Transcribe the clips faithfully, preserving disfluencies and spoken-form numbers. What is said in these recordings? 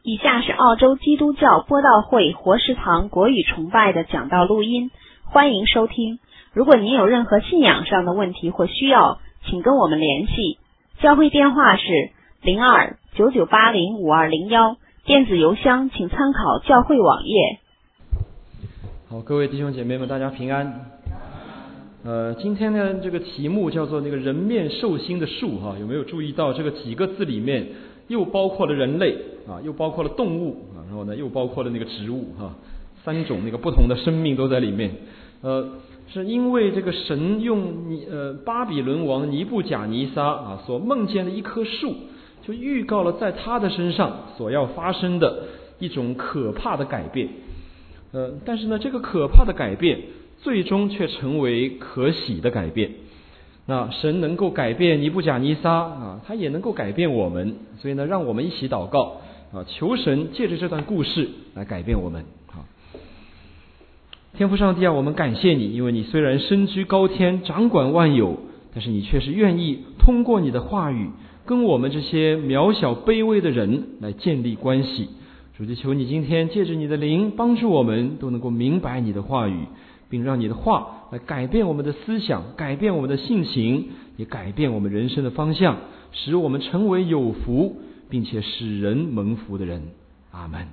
以下是澳洲基督教播道会活石堂国语崇拜的讲道录音，欢迎收听。如果您有任何信仰上的问题或需要，请跟我们联系。教会电话是零二九九八零五二零一，电子邮箱请参考教会网页。 好，各位弟兄姐妹们，大家平安。呃，今天呢，这个题目叫做那个人面兽心的树哈、啊，有没有注意到这个几个字里面又包括了人类啊，又包括了动物啊，然后呢又包括了那个植物哈、啊，三种那个不同的生命都在里面。呃，是因为这个神用尼呃巴比伦王尼布甲尼撒啊所梦见的一棵树，就预告了在他的身上所要发生的一种可怕的改变。呃，但是呢，这个可怕的改变最终却成为可喜的改变。那神能够改变尼布甲尼撒啊，他也能够改变我们。所以呢，让我们一起祷告啊，求神借着这段故事来改变我们。好，天父上帝啊，我们感谢你，因为你虽然身居高天，掌管万有，但是你却是愿意通过你的话语，跟我们这些渺小卑微的人来建立关系。主就求你今天借着你的灵，帮助我们都能够明白你的话语，并让你的话来改变我们的思想，改变我们的性情，也改变我们人生的方向，使我们成为有福并且使人蒙福的人。阿们。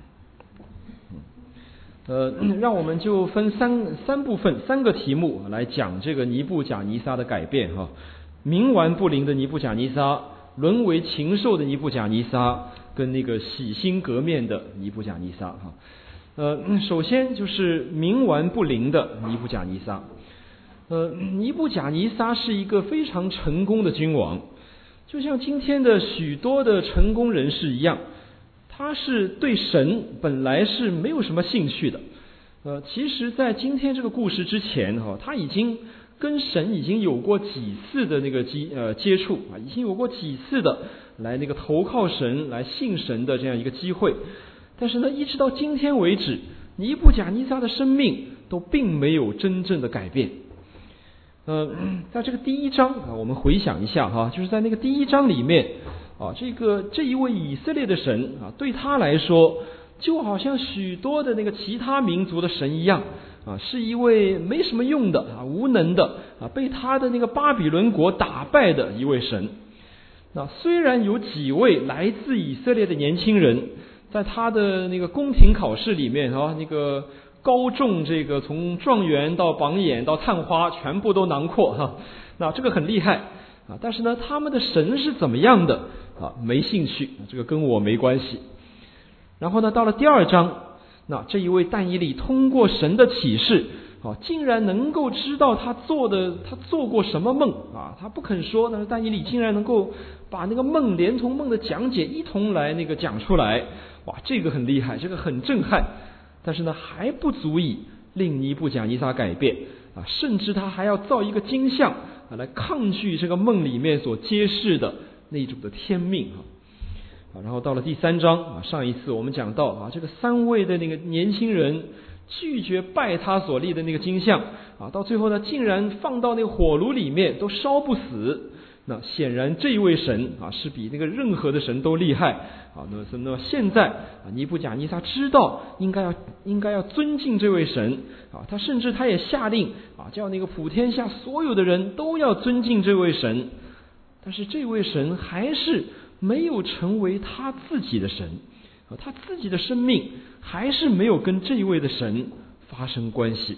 呃，让我们就分三三部分三个题目来讲这个尼布甲尼撒的改变哈。冥顽不灵的尼布甲尼撒，沦为禽兽的尼布甲尼撒，跟那个洗心革面的尼布甲尼撒哈。呃，首先就是冥顽不灵的尼布甲尼撒。呃，尼布甲尼撒是一个非常成功的君王，就像今天的许多的成功人士一样，他是对神本来是没有什么兴趣的。呃，其实在今天这个故事之前哈、哦，他已经跟神已经有过几次的那个接呃接触啊，已经有过几次的来那个投靠神、来信神的这样一个机会。但是呢，一直到今天为止，尼布甲尼撒的生命都并没有真正的改变。呃，在这个第一章啊，我们回想一下哈，就是在那个第一章里面啊，这个这一位以色列的神啊，对他来说，就好像许多的那个其他民族的神一样啊，是一位没什么用的啊、无能的啊，被他的那个巴比伦国打败的一位神。那虽然有几位来自以色列的年轻人，在他的那个宫廷考试里面啊，那个高中这个从状元到榜眼到探花全部都囊括哈，那这个很厉害啊。但是呢，他们的神是怎么样的啊？没兴趣，这个跟我没关系。然后呢，到了第二章，那这一位但以理通过神的启示啊，竟然能够知道他做的他做过什么梦啊，他不肯说，但是但以理竟然能够把那个梦连同梦的讲解一同来那个讲出来。哇，这个很厉害，这个很震撼，但是呢还不足以令尼布甲尼撒改变啊，甚至他还要造一个金像啊，来抗拒这个梦里面所揭示的那种的天命啊。然后到了第三章啊，上一次我们讲到啊，这个三位的那个年轻人拒绝拜他所立的那个金像啊，到最后呢竟然放到那个火炉里面都烧不死。那显然这一位神啊是比那个任何的神都厉害啊。那那么现在啊，尼布甲尼撒知道应该要应该要尊敬这位神啊，他甚至他也下令啊，叫那个普天下所有的人都要尊敬这位神。但是这位神还是没有成为他自己的神啊，他自己的生命还是没有跟这一位的神发生关系。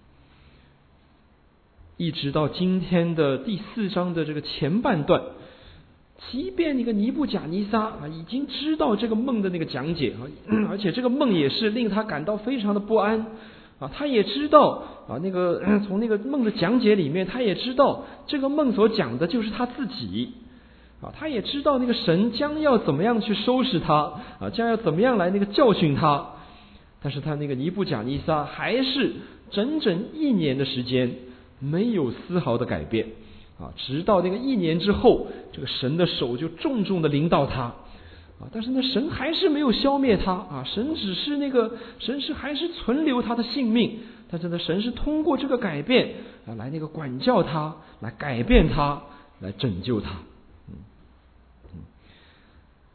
一直到今天的第四章的这个前半段，即便那个尼布甲尼撒啊已经知道这个梦的那个讲解啊，而且这个梦也是令他感到非常的不安啊，他也知道啊那个从那个梦的讲解里面，他也知道这个梦所讲的就是他自己啊，他也知道那个神将要怎么样去收拾他啊，将要怎么样来那个教训他。但是他那个尼布甲尼撒还是整整一年的时间没有丝毫的改变啊，直到那个一年之后，这个神的手就重重的临到他啊，但是呢，神还是没有消灭他啊，神只是那个神是还是存留他的性命，但是呢，神是通过这个改变啊，来那个管教他，来改变他，来拯救他。嗯嗯，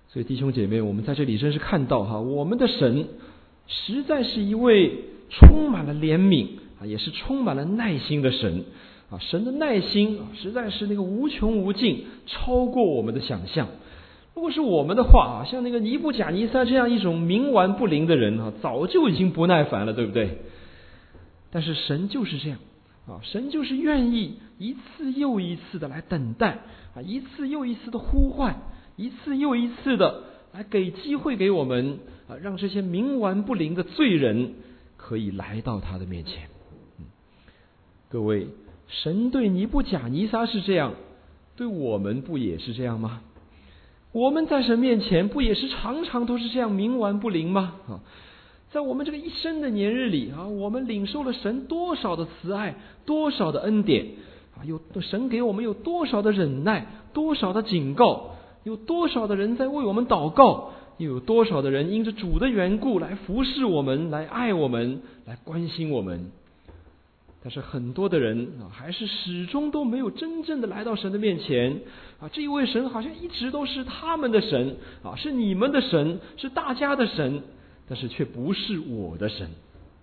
所以弟兄姐妹，我们在这里真是看到哈，我们的神实在是一位充满了怜悯啊，也是充满了耐心的神啊。神的耐心啊，实在是那个无穷无尽，超过我们的想象。如果是我们的话啊，像那个尼布甲尼撒这样一种冥顽不灵的人啊，早就已经不耐烦了，对不对？但是神就是这样啊，神就是愿意一次又一次的来等待啊，一次又一次的呼唤，一次又一次的来给机会给我们啊，让这些冥顽不灵的罪人可以来到他的面前。嗯，各位，神对尼布甲尼撒是这样，对我们不也是这样吗？我们在神面前不也是常常都是这样冥顽不灵吗？啊，在我们这个一生的年日里啊，我们领受了神多少的慈爱，多少的恩典啊，有神给我们有多少的忍耐，多少的警告，有多少的人在为我们祷告，又有多少的人因着主的缘故来服侍我们，来爱我们，来关心我们。但是很多的人啊，还是始终都没有真正的来到神的面前啊。这一位神好像一直都是他们的神啊，是你们的神，是大家的神，但是却不是我的神。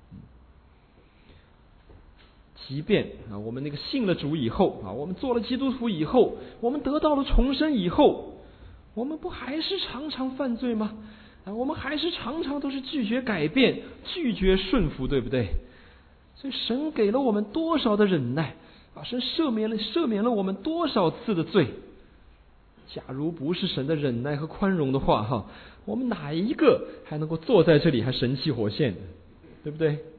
即便啊，我们那个信了主以后啊，我们做了基督徒以后，我们得到了重生以后，我们不还是常常犯罪吗？啊，我们还是常常都是拒绝改变，拒绝顺服，对不对？所以神给了我们多少的忍耐啊！神赦免了赦免了我们多少次的罪？假如不是神的忍耐和宽容的话，哈，我们哪一个还能够坐在这里还神气活现，对不对？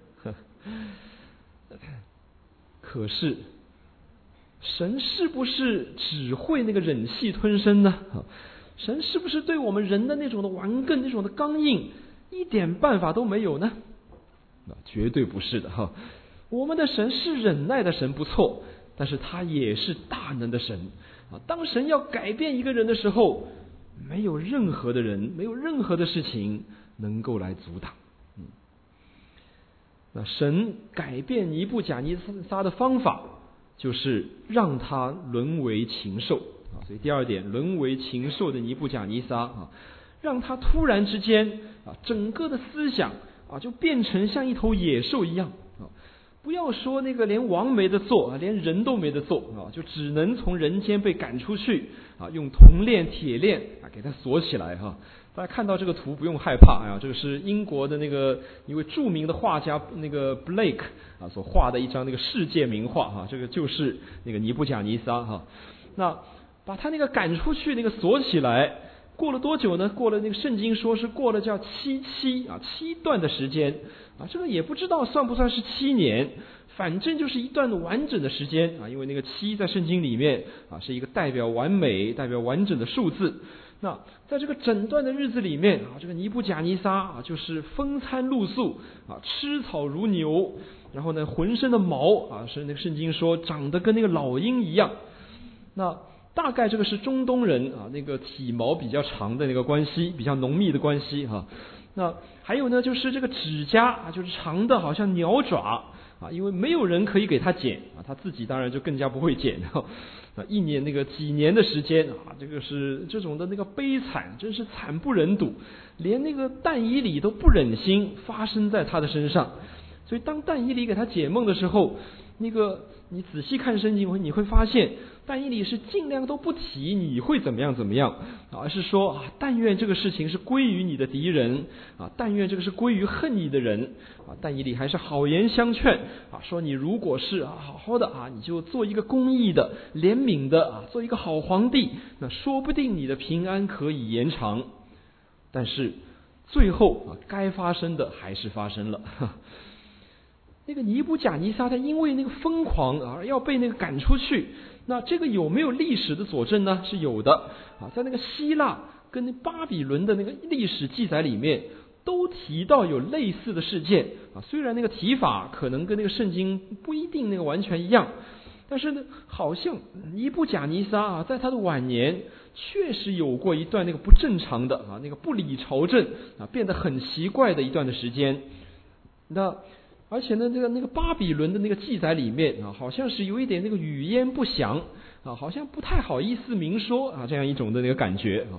可是神是不是只会那个忍气吞声呢？神是不是对我们人的那种的顽梗、那种的刚硬一点办法都没有呢？绝对不是的哈！我们的神是忍耐的神，不错，但是他也是大能的神啊！当神要改变一个人的时候，没有任何的人，没有任何的事情能够来阻挡。嗯，那神改变尼布甲尼撒的方法，就是让他沦为禽兽啊！所以第二点，沦为禽兽的尼布甲尼撒啊，让他突然之间啊，整个的思想啊，就变成像一头野兽一样啊！不要说那个连王没得做啊，连人都没得做啊，就只能从人间被赶出去啊，用铜链、铁链啊给它锁起来哈。大家看到这个图不用害怕啊，这个是英国的那个一位著名的画家那个 Blake 啊所画的一张那个世界名画哈，这个就是那个尼布甲尼撒哈。那把他那个赶出去，那个锁起来。过了多久呢？过了那个圣经说是过了叫七期啊，七段的时间啊，这个也不知道算不算是七年，反正就是一段完整的时间啊，因为那个七在圣经里面啊是一个代表完美、代表完整的数字。那在这个整段的日子里面啊，这个尼布甲尼撒啊就是风餐露宿啊，吃草如牛，然后呢浑身的毛啊是那个圣经说长得跟那个老鹰一样。那大概这个是中东人啊，那个体毛比较长的那个关系，比较浓密的关系哈。那还有呢，就是这个指甲啊，就是长的好像鸟爪啊，因为没有人可以给他剪啊，他自己当然就更加不会剪啊。一年那个几年的时间啊，这个是这种的那个悲惨，真是惨不忍睹，连那个但以理都不忍心发生在他的身上。所以当但以理给他解梦的时候，那个你仔细看圣经，你会发现但以理是尽量都不提你会怎么样怎么样，而是说啊，但愿这个事情是归于你的敌人啊，但愿这个是归于恨你的人啊。但以理还是好言相劝啊，说你如果是啊好好的啊，你就做一个公义的、怜悯的啊，做一个好皇帝，那说不定你的平安可以延长。但是最后啊，该发生的还是发生了。那个尼布甲尼撒他因为那个疯狂啊，要被那个赶出去。那这个有没有历史的佐证呢？是有的啊，在那个希腊跟那巴比伦的那个历史记载里面，都提到有类似的事件啊。虽然那个提法可能跟那个圣经不一定那个完全一样，但是呢，好像尼布甲尼撒啊，在他的晚年确实有过一段那个不正常的啊，那个不理朝政啊，变得很奇怪的一段的时间。那而且呢，这个那个巴比伦的那个记载里面啊，好像是有一点那个语焉不详啊，好像不太好意思明说啊，这样一种的那个感觉啊。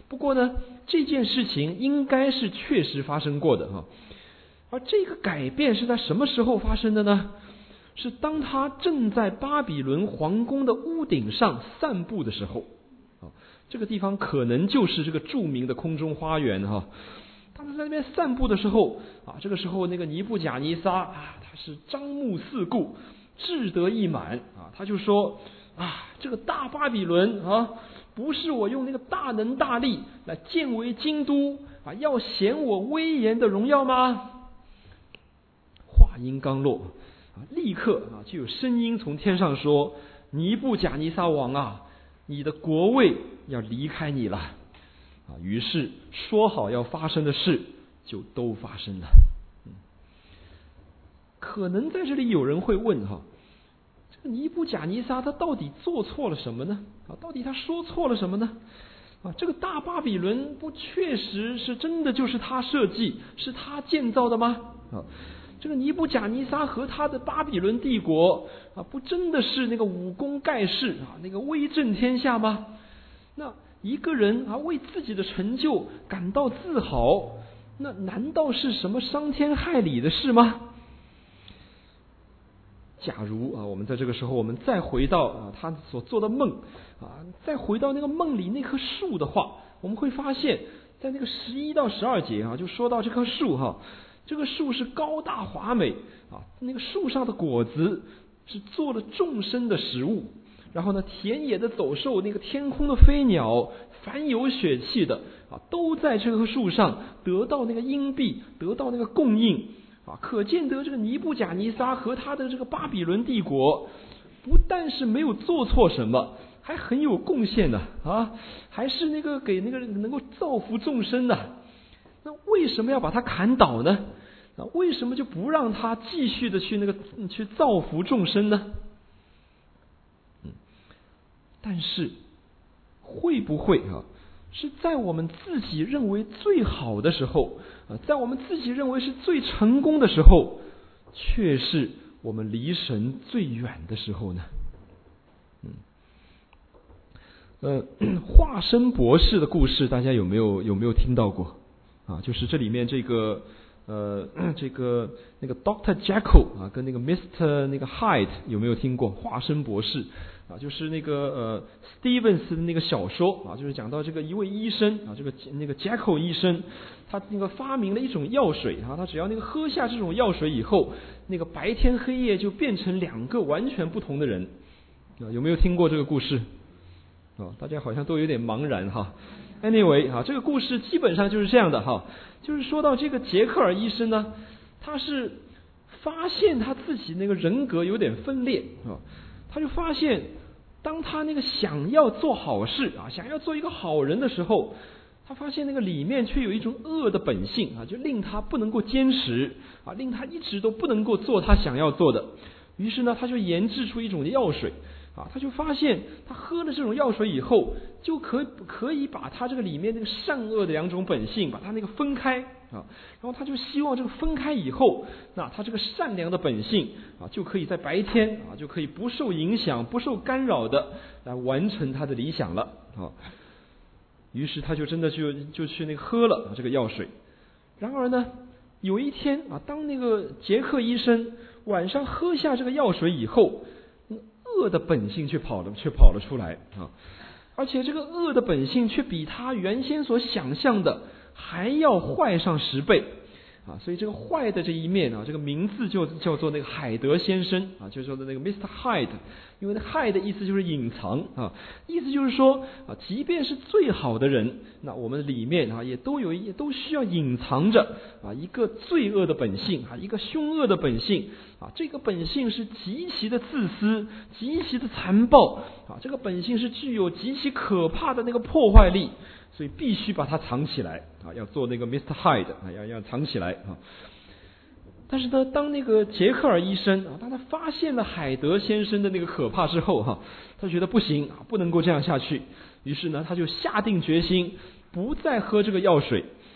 不过呢，这件事情应该是确实发生过的哈。而这个改变是在什么时候发生的呢？是当他正在巴比伦皇宫的屋顶上散步的时候啊，这个地方可能就是这个著名的空中花园哈。他们在那边散步的时候啊，这个时候那个尼布甲尼撒啊，他是张目四顾，志得意满啊，他就说啊，这个大巴比伦啊，不是我用那个大能大力来建为京都啊，要显我威严的荣耀吗？话音刚落啊，立刻啊就有声音从天上说：尼布甲尼撒王啊，你的国位要离开你了啊！于是说好要发生的事就都发生了。嗯，可能在这里有人会问哈，这个尼布甲尼撒他到底做错了什么呢？啊，到底他说错了什么呢？啊，这个大巴比伦不确实是真的就是他设计，是他建造的吗？啊，这个尼布甲尼撒和他的巴比伦帝国啊，不真的是那个武功盖世啊，那个威震天下吗？那一个人啊为自己的成就感到自豪，那难道是什么伤天害理的事吗？假如啊，我们在这个时候，我们再回到啊他所做的梦啊，再回到那个梦里那棵树的话，我们会发现，在那个十一到十二节啊，就说到这棵树哈，这个树是高大华美啊，那个树上的果子是做了众生的食物。然后呢，田野的走兽，那个天空的飞鸟，凡有血气的啊，都在这棵树上得到那个荫庇，得到那个供应啊。可见得这个尼布甲尼撒和他的这个巴比伦帝国，不但是没有做错什么，还很有贡献的啊，还是那个给那个能够造福众生的。那为什么要把它砍倒呢？啊，为什么就不让他继续的去那个去造福众生呢？但是会不会啊，是在我们自己认为最好的时候啊，在我们自己认为是最成功的时候，却是我们离神最远的时候呢？嗯，呃，华生博士的故事，大家有没有有没有听到过啊？就是这里面这个呃这个那个 Doctor Jekyll 啊，跟那个 Mister 那个 Hyde 有没有听过华生博士？啊，就是那个呃 Stevens 的那个小说啊，就是讲到这个一位医生啊，这个那个 Jekyll 医生，他那个发明了一种药水啊，他只要那个喝下这种药水以后，那个白天黑夜就变成两个完全不同的人啊，有没有听过这个故事？啊，大家好像都有点茫然哈。Anyway 啊，这个故事基本上就是这样的哈，就是说到这个杰克尔医生呢，他是发现他自己那个人格有点分裂啊。他就发现，当他那个想要做好事啊，想要做一个好人的时候，他发现那个里面却有一种恶的本性啊，就令他不能够坚持啊，令他一直都不能够做他想要做的。于是呢，他就研制出一种药水啊，他就发现他喝了这种药水以后，就可可以把他这个里面那个善恶的两种本性，把它那个分开啊，然后他就希望这个分开以后，那他这个善良的本性啊，就可以在白天啊，就可以不受影响、不受干扰的来完成他的理想了啊。于是他就真的就就去那个喝了这个药水。然而呢，有一天啊，当那个杰克医生晚上喝下这个药水以后，恶的本性却跑了却跑了出来啊，而且这个恶的本性却比他原先所想象的还要坏上十倍啊！所以这个坏的这一面啊，这个名字就叫做那个海德先生啊，就说的那个 Mister Hyde， 因为那 Hyde 的意思就是隐藏啊，意思就是说啊，即便是最好的人，那我们里面啊也都有也都需要隐藏着啊一个罪恶的本性啊，一个凶恶的本性啊，这个本性是极其的自私，极其的残暴啊，这个本性是具有极其可怕的那个破坏力。所以必须把它藏起来啊，要做那个 Mister Hyde 啊，要要藏起来啊。但是呢，当那个杰克尔医生啊，当他发现了海德先生的那个可怕之后哈、啊，他觉得不行啊，不能够这样下去。于是呢，他就下定决心不再喝这个药水。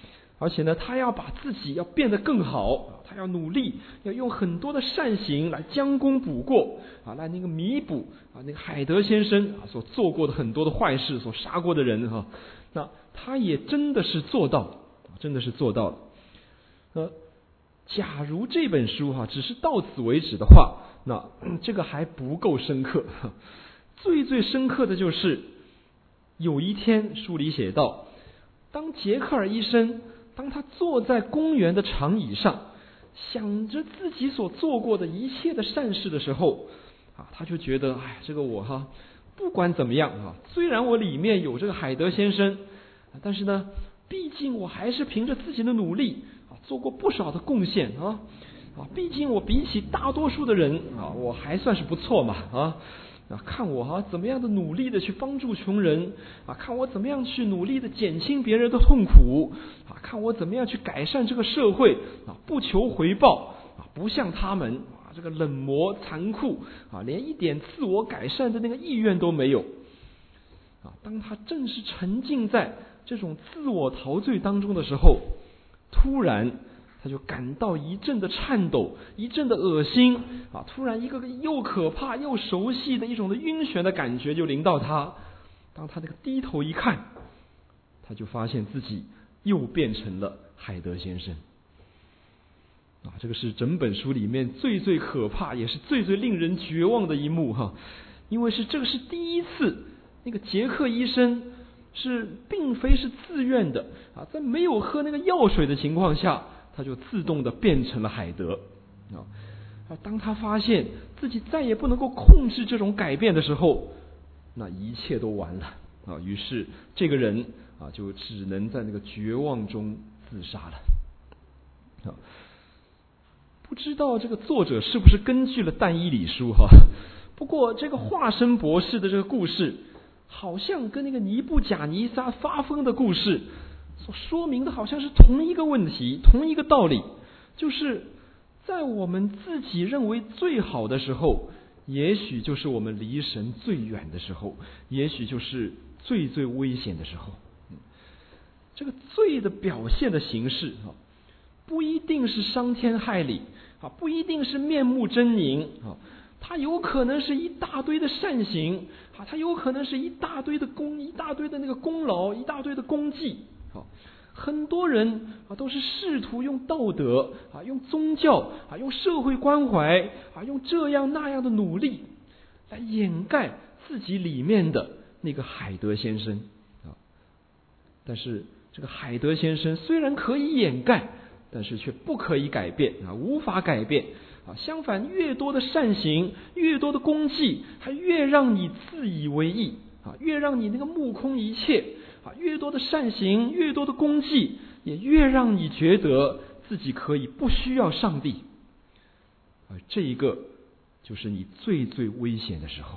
而且呢，他要把自己要变得更好，他要努力，要用很多的善行来将功补过啊，来那个弥补啊那个海德先生啊所做过的很多的坏事，所杀过的人哈。那他也真的是做到，真的是做到了。呃，假如这本书哈只是到此为止的话，那这个还不够深刻。最最深刻的就是有一天书里写道，当杰克尔医生当他坐在公园的长椅上，想着自己所做过的一切的善事的时候啊，他就觉得哎，这个我哈不管怎么样啊，虽然我里面有这个海德先生，但是呢，毕竟我还是凭着自己的努力啊，做过不少的贡献啊啊，毕竟我比起大多数的人啊，我还算是不错嘛啊。啊，看我哈、啊、怎么样的努力的去帮助穷人啊，看我怎么样去努力的减轻别人的痛苦啊，看我怎么样去改善这个社会啊，不求回报啊，不像他们啊这个冷漠残酷啊，连一点自我改善的那个意愿都没有啊。当他正是沉浸在这种自我陶醉当中的时候，突然他就感到一阵的颤抖，一阵的恶心啊！突然一个又可怕又熟悉的一种的晕眩的感觉就临到他。当他那个低头一看，他就发现自己又变成了海德先生啊！这个是整本书里面最最可怕，也是最最令人绝望的一幕哈！因为是这个是第一次，那个杰克医生是并非是自愿的啊，在没有喝那个药水的情况下，他就自动的变成了海德啊！当他发现自己再也不能够控制这种改变的时候，那一切都完了啊！于是这个人啊，就只能在那个绝望中自杀了啊！不知道这个作者是不是根据了但以理书哈？不过这个化身博士的这个故事，好像跟那个尼布甲尼撒发疯的故事所说明的好像是同一个问题，同一个道理，就是在我们自己认为最好的时候，也许就是我们离神最远的时候，也许就是最最危险的时候。这个罪的表现的形式啊，不一定是伤天害理啊，不一定是面目狰狞啊，它有可能是一大堆的善行啊，它有可能是一大堆的功，一大堆的那个功劳，一大堆的功绩。好，很多人啊都是试图用道德啊、用宗教啊、用社会关怀啊、用这样那样的努力来掩盖自己里面的那个海德先生啊。但是这个海德先生虽然可以掩盖，但是却不可以改变啊，无法改变啊。相反，越多的善行，越多的功绩，还越让你自以为意啊，越让你那个目空一切。啊，越多的善行，越多的功绩，也越让你觉得自己可以不需要上帝。而这一个就是你最最危险的时候。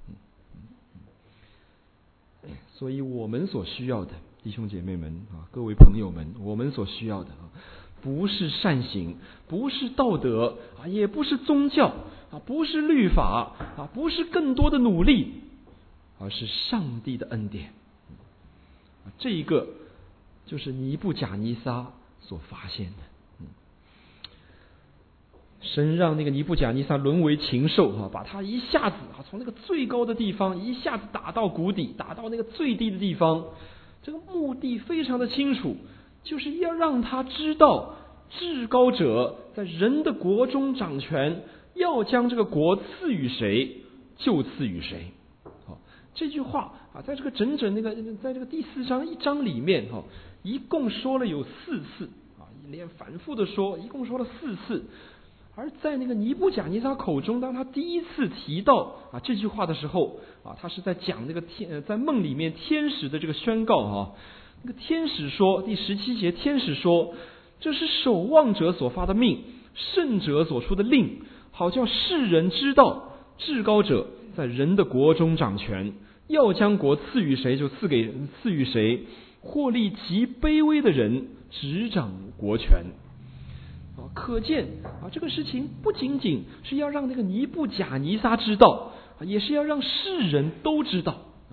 所以我们所需要的，弟兄姐妹们啊，各位朋友们，我们所需要的啊，不是善行，不是道德啊，也不是宗教啊，不是律法啊，不是更多的努力，而是上帝的恩典。这一个就是尼布甲尼撒所发现的。嗯，神让那个尼布甲尼撒沦为禽兽啊，把他一下子啊从那个最高的地方一下子打到谷底，打到那个最低的地方。这个目的非常的清楚，就是要让他知道至高者在人的国中掌权，要将这个国赐予谁就赐予谁。好，这句话啊，在这个整整那个在这个第四章一章里面哈，一共说了有四次啊，连反复的说，一共说了四次。而在那个尼布甲尼撒口中，当他第一次提到啊这句话的时候啊，他是在讲那个天在梦里面天使的这个宣告啊。那个天使说，第十七节，天使说，这是守望者所发的命，圣者所出的令，好叫世人知道至高者在人的国中掌权，要将国赐予谁就赐给赐予谁，或立极卑微的人执掌国权。啊，可见啊，这个事情不仅仅是要让那个尼布甲尼撒知道，啊，也是要让世人都知道啊。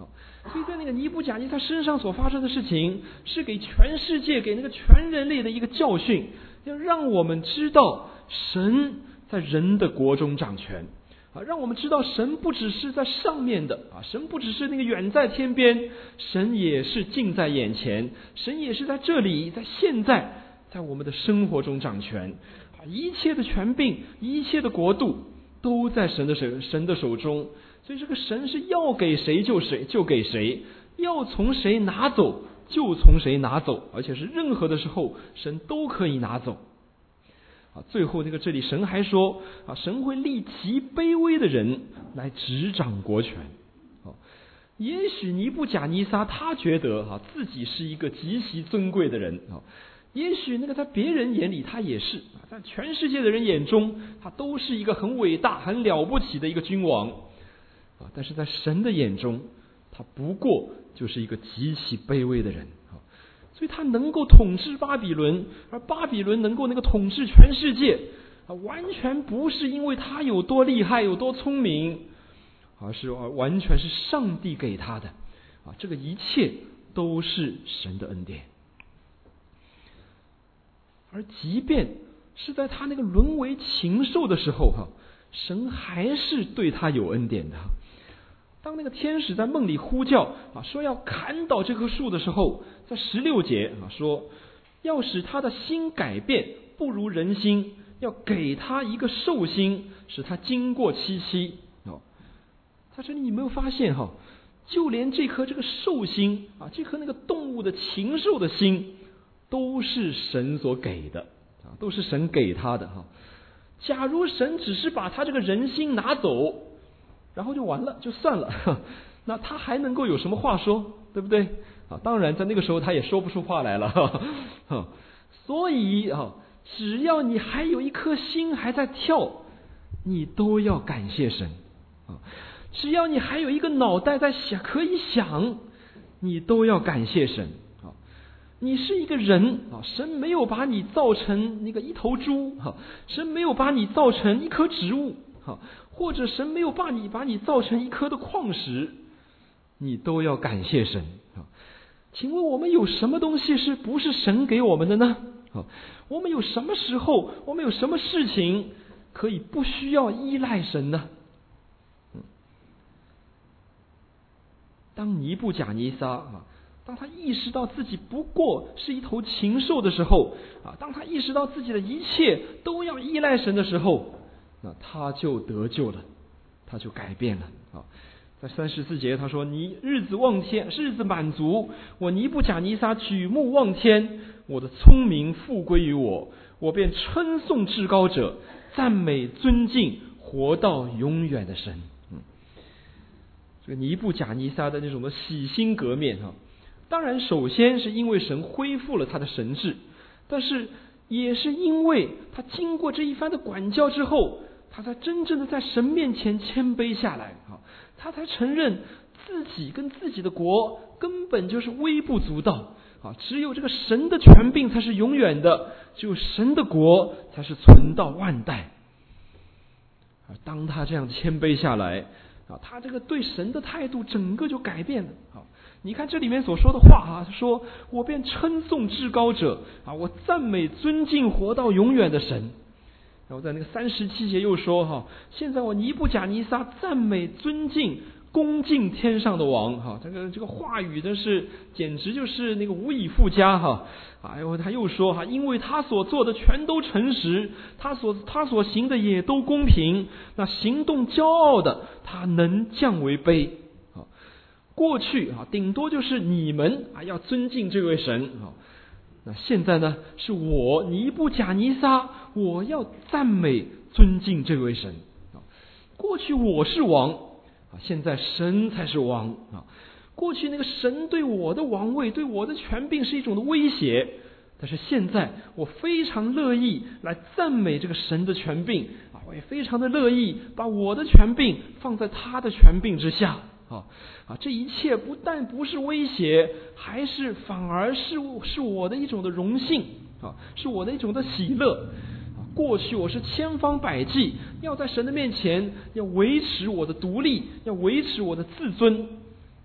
所以在那个尼布甲尼撒身上所发生的事情，是给全世界、给那个全人类的一个教训，要让我们知道神在人的国中掌权啊，让我们知道神不只是在上面的啊，神不只是那个远在天边，神也是近在眼前，神也是在这里，在现在，在我们的生活中掌权啊，一切的权柄、一切的国度都在神的手神的手中。所以这个神是要给谁就谁就给谁，要从谁拿走就从谁拿走，而且是任何的时候神都可以拿走啊。最后那个这里神还说啊，神会立极卑微的人来执掌国权啊。也许尼布甲尼撒他觉得啊自己是一个极其尊贵的人啊，也许那个在别人眼里他也是，在全世界的人眼中他都是一个很伟大很了不起的一个君王，但是在神的眼中他不过就是一个极其卑微的人，所以他能够统治巴比伦，而巴比伦能够能够统治全世界，完全不是因为他有多厉害有多聪明，而是完全是上帝给他的，这个一切都是神的恩典。而即便是在他那个沦为禽兽的时候，神还是对他有恩典的。当那个天使在梦里呼叫啊，说要砍倒这棵树的时候，在十六节啊说，要使他的心改变，不如人心，要给他一个兽心，使他经过七七。哦，在这里你没有发现哈，就连这颗这个兽心啊，这颗那个动物的禽兽的心，都是神所给的啊，都是神给他的哈。假如神只是把他这个人心拿走，然后就完了，就算了，那他还能够有什么话说，对不对啊？当然在那个时候他也说不出话来了。所以啊，只要你还有一颗心还在跳，你都要感谢神啊。只要你还有一个脑袋在想可以想，你都要感谢神啊。你是一个人啊，神没有把你造成那个一头猪，神没有把你造成一棵植物，或者神没有把你把你造成一颗的矿石，你都要感谢神。请问我们有什么东西是不是神给我们的呢？我们有什么时候，我们有什么事情可以不需要依赖神呢？当尼布甲尼撒啊，当他意识到自己不过是一头禽兽的时候啊，当他意识到自己的一切都要依赖神的时候，那他就得救了，他就改变了啊。在三十四节他说，你日子望天，日子满足，我尼布甲尼撒举目望天，我的聪明复归于我，我便称颂至高者，赞美尊敬活到永远的神。嗯，这个尼布甲尼撒的那种的洗心革面啊，当然首先是因为神恢复了他的神智，但是也是因为他经过这一番的管教之后，他才真正的在神面前谦卑下来啊，他才承认自己跟自己的国根本就是微不足道啊，只有这个神的权柄才是永远的，只有神的国才是存到万代。而当他这样谦卑下来啊，他这个对神的态度整个就改变了啊。你看这里面所说的话啊，他说我便称颂至高者啊，我赞美尊敬活到永远的神。然后在那个三十七节又说哈，现在我尼布甲尼撒赞美尊敬恭敬天上的王哈，这个这个话语真是简直就是那个无以复加哈。哎呦，他又说哈，因为他所做的全都诚实，他所他所行的也都公平，那行动骄傲的他能降为卑。过去啊，顶多就是你们啊要尊敬这位神啊，那现在呢，是我尼布甲尼撒，我要赞美尊敬这位神啊。过去我是王啊，现在神才是王啊。过去那个神对我的王位、对我的权柄是一种的威胁，但是现在我非常乐意来赞美这个神的权柄啊，我也非常的乐意把我的权柄放在他的权柄之下。啊啊！这一切不但不是威胁，还是反而是是我的一种的荣幸啊，是我的一种的喜乐啊。过去我是千方百计要在神的面前要维持我的独立，要维持我的自尊啊。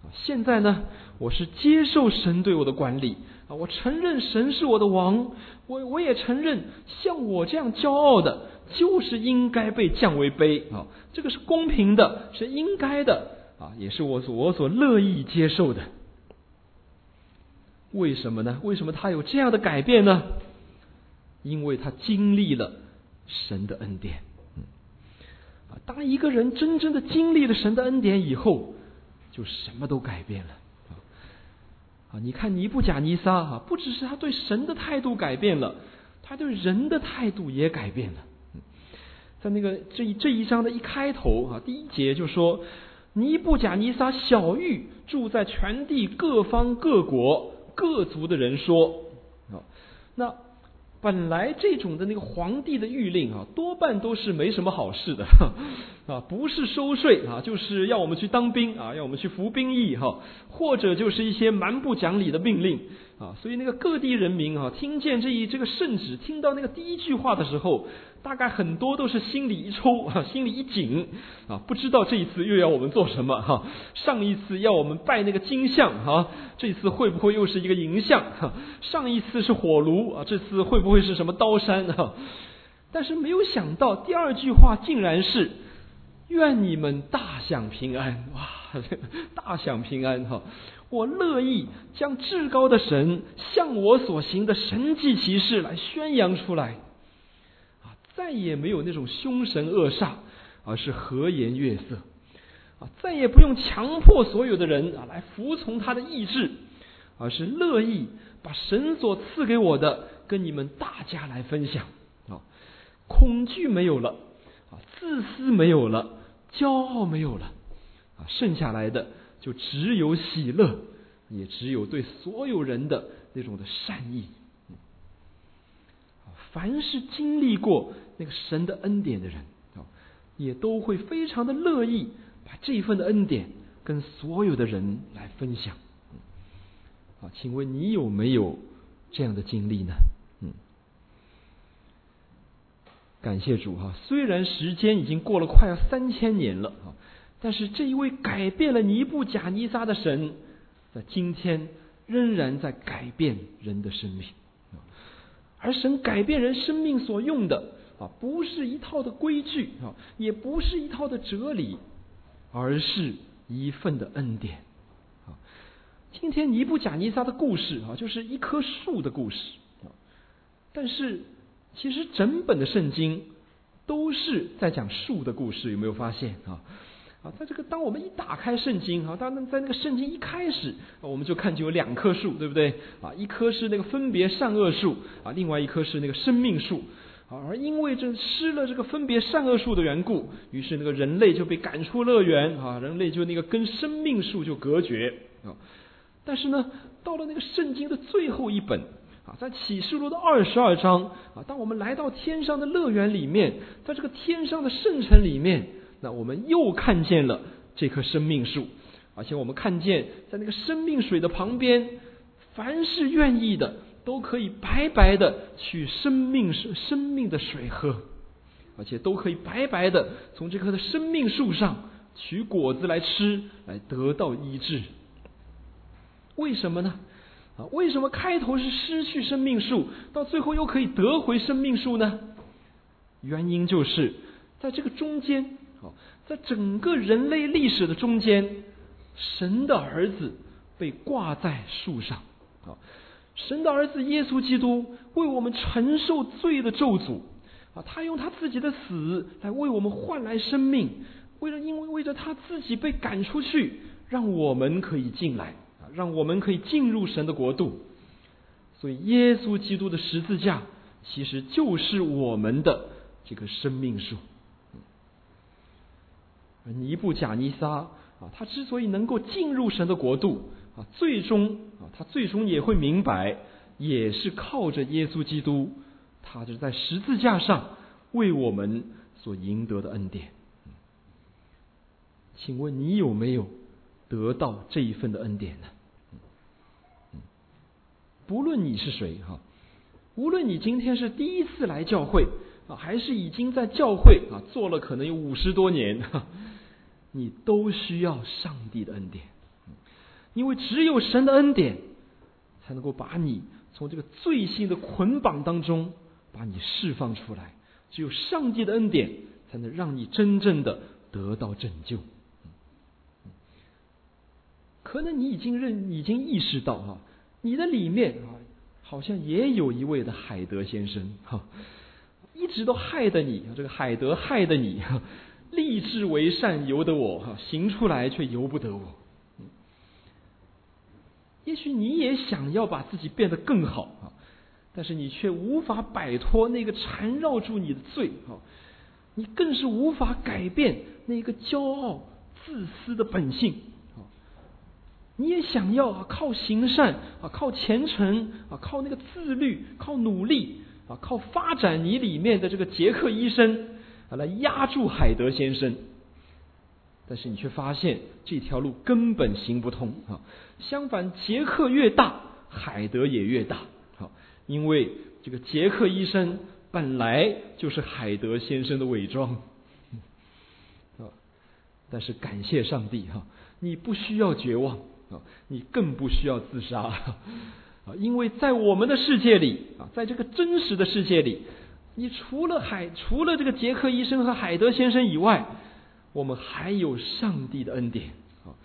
现在呢，我是接受神对我的管理啊，我承认神是我的王，我我也承认像我这样骄傲的，就是应该被降为卑啊，这个是公平的，是应该的啊，也是我所我所乐意接受的。为什么呢？为什么他有这样的改变呢？因为他经历了神的恩典。嗯，啊，当一个人真正的经历了神的恩典以后，就什么都改变了。啊，你看尼布甲尼撒啊，不只是他对神的态度改变了，他对人的态度也改变了。在那个这一这一章的一开头啊，第一节就说，尼布甲尼撒晓谕住在全地各方各国各族的人说，啊，那本来这种的那个皇帝的谕令啊，多半都是没什么好事的啊，不是收税啊，就是要我们去当兵啊，要我们去服兵役哈，或者就是一些蛮不讲理的命令啊。所以那个各地人民啊，听见这一这个圣旨，听到那个第一句话的时候，大概很多都是心里一抽啊，心里一紧啊，不知道这一次又要我们做什么哈。上一次要我们拜那个金像哈，这次会不会又是一个银像哈？上一次是火炉啊，这次会不会是什么刀山哈？但是没有想到第二句话竟然是愿你们大享平安。哇，大享平安哈！我乐意将至高的神向我所行的神迹奇事来宣扬出来啊，再也没有那种凶神恶煞，而是和颜悦色啊，再也不用强迫所有的人啊来服从他的意志，而是乐意把神所赐给我的跟你们大家来分享啊，恐惧没有了啊，自私没有了，骄傲没有了啊，剩下来的就只有喜乐，也只有对所有人的那种的善意。凡是经历过那个神的恩典的人，也都会非常的乐意把这份的恩典跟所有的人来分享。啊，请问你有没有这样的经历呢？嗯，感谢主哈！虽然时间已经过了快要三千年了啊，但是这一位改变了尼布甲尼撒的神，在今天仍然在改变人的生命。而神改变人生命所用的啊，不是一套的规矩啊，也不是一套的哲理，而是一份的恩典啊。今天尼布甲尼撒的故事啊，就是一棵树的故事啊。但是其实整本的圣经都是在讲树的故事，有没有发现啊？啊，在这个当我们一打开圣经啊，当然在那个圣经一开始，我们就看见有两棵树，对不对啊？一棵是那个分别善恶树啊，另外一棵是那个生命树啊。而因为这失了这个分别善恶树的缘故，于是那个人类就被赶出乐园啊，人类就那个跟生命树就隔绝啊。但是呢，到了那个圣经的最后一本啊，在启示录的二十二章啊，当我们来到天上的乐园里面，在这个天上的圣城里面，那我们又看见了这棵生命树，而且我们看见在那个生命水的旁边，凡是愿意的都可以白白的取生命生命的水喝，而且都可以白白的从这棵的生命树上取果子来吃，来得到医治。为什么呢？啊，为什么开头是失去生命树，到最后又可以得回生命树呢？原因就是在这个中间，在整个人类历史的中间，神的儿子被挂在树上，神的儿子耶稣基督为我们承受罪的咒诅，他用他自己的死来为我们换来生命，为了因为为着他自己被赶出去，让我们可以进来，让我们可以进入神的国度。所以耶稣基督的十字架其实就是我们的这个生命树。尼布甲尼撒啊，他之所以能够进入神的国度啊，最终啊，他最终也会明白，也是靠着耶稣基督，他就在十字架上为我们所赢得的恩典。请问你有没有得到这一份的恩典呢？不论你是谁哈，无论你今天是第一次来教会啊，还是已经在教会啊做了可能有五十多年，你都需要上帝的恩典。 因为只有神的恩典才能够把你从这个罪性的捆绑当中把你释放出来，只有上帝的恩典才能让你真正的得到拯救。可能你已经认已经意识到啊，你的里面啊好像也有一位的海德先生哈，一直都害得你，这个海德害得你，立志为善由得我，行出来却由不得我。也许你也想要把自己变得更好啊，但是你却无法摆脱那个缠绕住你的罪啊，你更是无法改变那个骄傲自私的本性啊。你也想要啊靠行善啊，靠虔诚啊，靠那个自律，靠努力啊，靠发展你里面的这个杰克医生啊来压住海德先生。但是你却发现这条路根本行不通啊！相反，杰克越大，海德也越大啊！因为这个杰克医生本来就是海德先生的伪装啊！但是感谢上帝哈，你不需要绝望啊，你更不需要自杀啊！因为在我们的世界里啊，在这个真实的世界里，你除了海除了这个杰克医生和海德先生以外，我们还有上帝的恩典啊！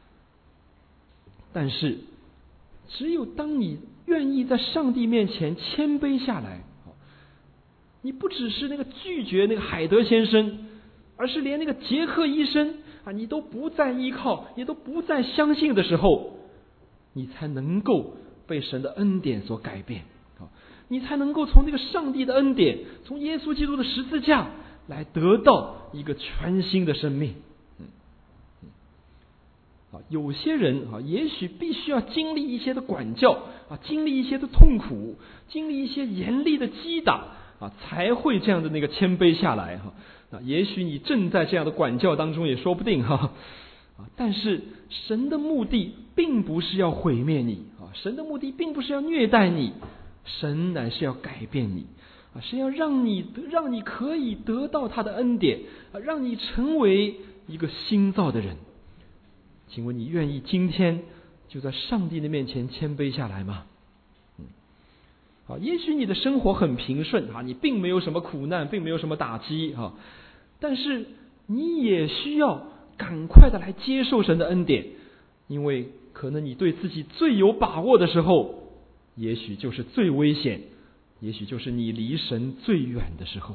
但是，只有当你愿意在上帝面前谦卑下来，你不只是那个拒绝那个海德先生，而是连那个杰克医生啊，你都不再依靠，你都不再相信的时候，你才能够被神的恩典所改变啊！你才能够从那个上帝的恩典，从耶稣基督的十字架来得到一个全新的生命。嗯嗯，啊，有些人啊，也许必须要经历一些的管教啊，经历一些的痛苦，经历一些严厉的击打啊，才会这样的那个谦卑下来哈。啊，也许你正在这样的管教当中也说不定哈。啊，但是神的目的并不是要毁灭你啊，神的目的并不是要虐待你，神乃是要改变你。啊，是要让你让你可以得到他的恩典啊，让你成为一个新造的人。请问你愿意今天就在上帝的面前谦卑下来吗？嗯，啊，也许你的生活很平顺啊，你并没有什么苦难，并没有什么打击啊，但是你也需要赶快的来接受神的恩典，因为可能你对自己最有把握的时候，也许就是最危险。也许就是你离神最远的时候。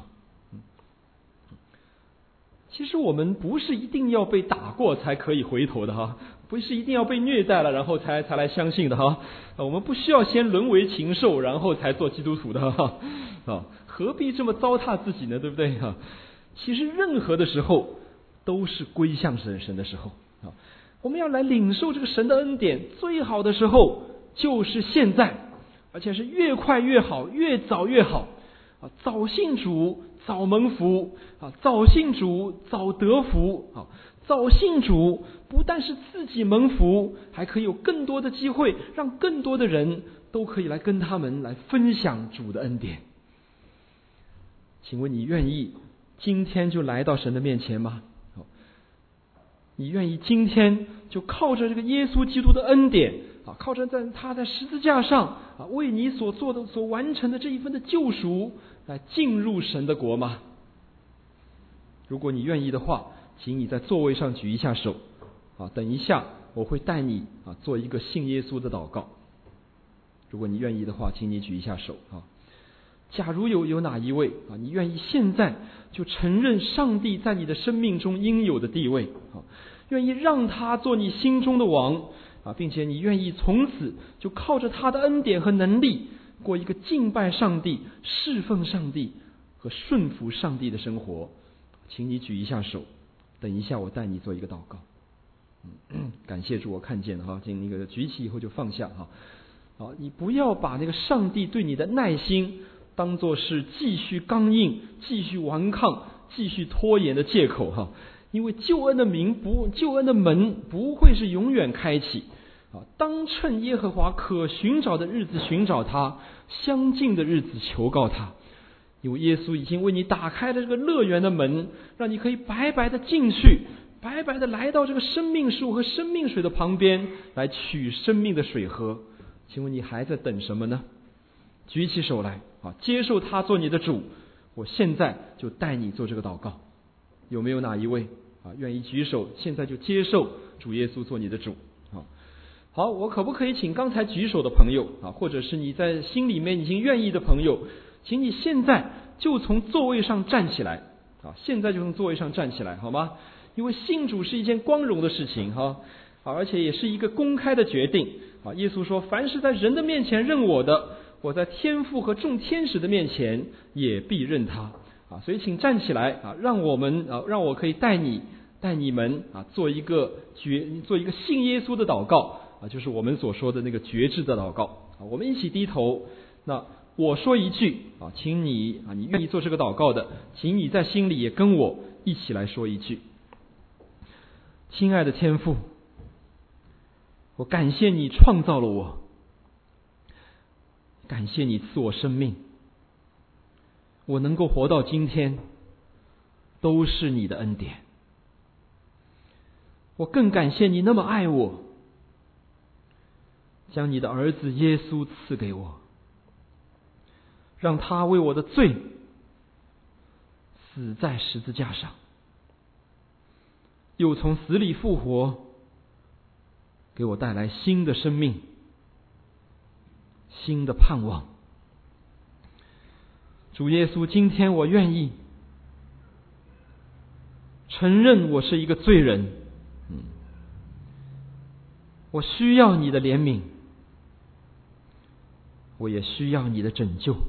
其实我们不是一定要被打过才可以回头的哈，不是一定要被虐待了然后才才来相信的哈。我们不需要先沦为禽兽然后才做基督徒的哈。啊，何必这么糟蹋自己呢？对不对哈？其实任何的时候都是归向神神的时候啊。我们要来领受这个神的恩典，最好的时候就是现在。而且是越快越好，越早越好啊！早信主早蒙福啊！早信主早得福啊！早信主不但是自己蒙福，还可以有更多的机会，让更多的人都可以来跟他们来分享主的恩典。请问你愿意今天就来到神的面前吗？你愿意今天就靠着这个耶稣基督的恩典啊，靠着在他在十字架上啊为你所做的、所完成的这一份的救赎，来进入神的国吗？如果你愿意的话，请你在座位上举一下手啊，等一下我会带你啊做一个信耶稣的祷告。如果你愿意的话，请你举一下手啊。假如有有哪一位啊，你愿意现在就承认上帝在你的生命中应有的地位啊，愿意让他做你心中的王啊，并且你愿意从此就靠着他的恩典和能力，过一个敬拜上帝、侍奉上帝和顺服上帝的生活，请你举一下手。等一下我带你做一个祷告。嗯，感谢主，我看见了哈，请那个举起以后就放下哈。好，你不要把那个上帝对你的耐心当作是继续刚硬、继续顽抗、继续拖延的借口哈，因为救恩的名不，救恩的门不会是永远开启啊。当趁耶和华可寻找的日子寻找他，相近的日子求告他，因为耶稣已经为你打开了这个乐园的门，让你可以白白的进去， 白白的来到这个生命树和生命水的旁边来取生命的水喝。请问你还在等什么呢？举起手来啊，接受他做你的主。我现在就带你做这个祷告。有没有哪一位啊愿意举手？现在就接受主耶稣做你的主。好，好，我可不可以请刚才举手的朋友啊，或者是你在心里面已经愿意的朋友，请你现在就从座位上站起来啊！现在就从座位上站起来，好吗？因为信主是一件光荣的事情哈，啊，而且也是一个公开的决定啊。耶稣说：“凡是在人的面前认我的，我在天父和众天使的面前也必认他。”啊，所以请站起来啊，让我们啊，让我可以带你带你们啊，做一个决做一个信耶稣的祷告啊，就是我们所说的那个决志的祷告啊。我们一起低头，那我说一句啊，请你啊，你愿意做这个祷告的，请你在心里也跟我一起来说一句。亲爱的天父，我感谢你创造了我，感谢你赐我生命，我能够活到今天，都是你的恩典。我更感谢你那么爱我，将你的儿子耶稣赐给我，让他为我的罪死在十字架上，又从死里复活，给我带来新的生命，新的盼望。主耶稣，今天我愿意承认我是一个罪人，嗯，我需要你的怜悯，我也需要你的拯救。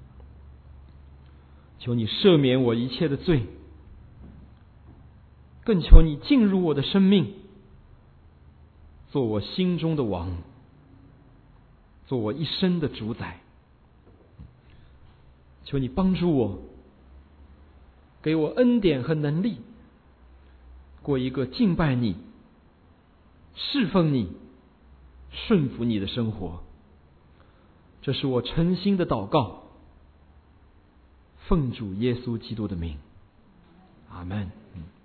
求你赦免我一切的罪，更求你进入我的生命，做我心中的王，做我一生的主宰。求你帮助我，给我恩典和能力，过一个敬拜你、侍奉你、顺服你的生活。这是我诚心的祷告，奉主耶稣基督的名，阿们。